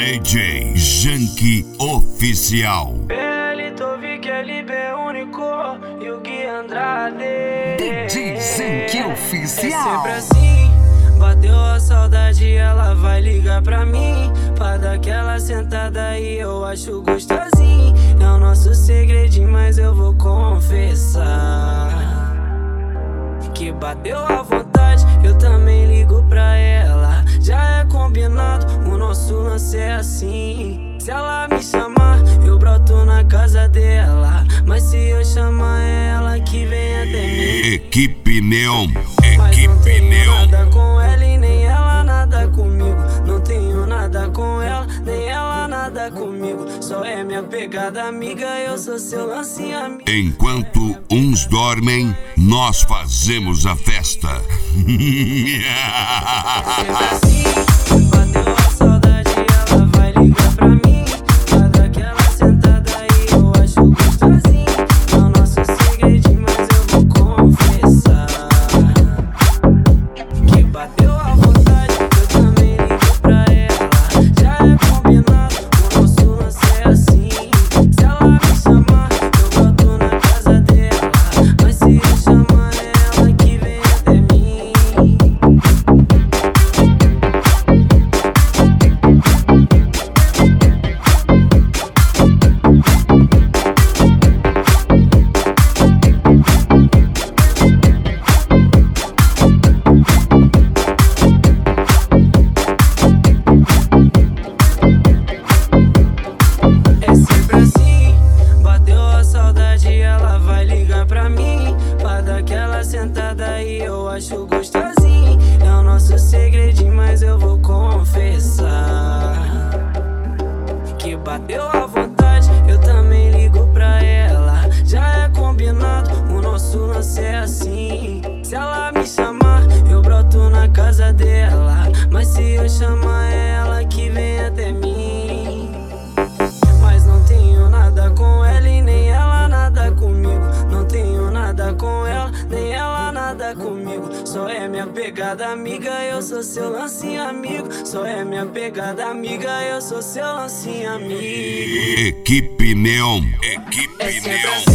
DJ Janky Oficial. Pelito, Vic, LB Único e o Gui Andrade. DJ Janky Oficial. É sempre assim, bateu a saudade, ela vai ligar pra mim pra dar aquela sentada aí, eu acho gostosinho. É o nosso segredinho, mas eu vou confessar que bateu a vontade, eu também ligo pra ela. Já é combinado, o nosso lance é assim. Se ela me chamar, eu broto na casa dela, mas se eu chamar ela que vem até mim. Equipe Neon, Mas não Equipe tenho Neon. nada com ela e nem ela nada comigo. Não tenho nada com ela, nem ela nada comigo. Só é minha pegada amiga, eu sou seu lance amigo. Enquanto uns dormem, nós fazemos a festa. Sempre assim, bateu a saudade, ela vai ligar pra mim pra dar aquela sentada aí, eu acho gostosinho. É o nosso segredinho, mas eu vou confessar que bateu a vontade, eu também ligo pra ela. Já é combinado, o nosso lance é assim. Se ela me chamar, eu boto na casa dela, mas se eu chamar ela que vem até mim. É sempre assim, bateu a saudade, ela vai ligar pra mim pra dar aquela sentada aí, eu acho gostosinho. É o nosso segredinho, mas eu vou confessar que bateu a vontade, eu também ligo pra ela. Já é combinado, o nosso lance é assim. Se ela me chamar, eu broto na casa dela, mas se eu chamar ela que vem até mim. Mas não tenho nada com ela e nem ela nada comigo. Não tenho nada com ela, nem ela nada comigo. Só é minha pegada amiga, eu sou seu lance amigo. Só é minha pegada amiga, eu sou seu lance amigo. Equipe Neon, Equipe É sempre Neon. assim.